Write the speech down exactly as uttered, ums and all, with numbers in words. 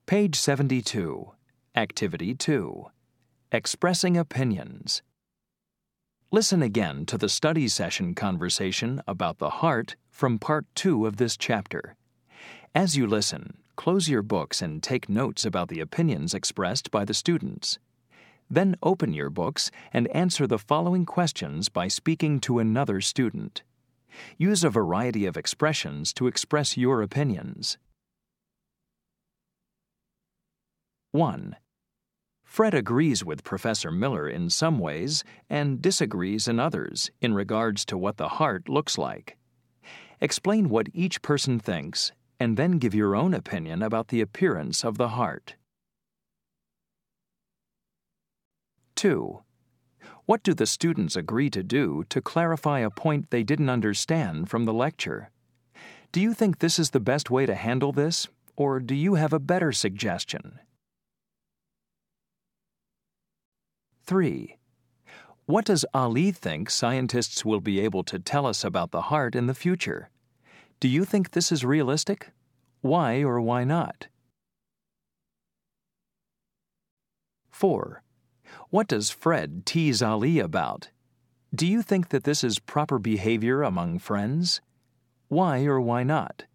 Page seventy-two, Activity two, Expressing Opinions. Listen again to the study session conversation about the heart from Part two of this chapter. As you listen, close your books and take notes about the opinions expressed by the students. Then open your books and answer the following questions by speaking to another student. Use a variety of expressions to express your opinions. one. Fred agrees with Professor Miller in some ways and disagrees in others in regards to what the heart looks like. Explain what each person thinks and then give your own opinion about the appearance of the heart. two. What do the students agree to do to clarify a point they didn't understand from the lecture? Do you think this is the best way to handle this, or do you have a better suggestion? three. What does Ali think scientists will be able to tell us about the heart in the future? Do you think this is realistic? Why or why not? four. What does Fred tease Ali about? Do you think that this is proper behavior among friends? Why or why not?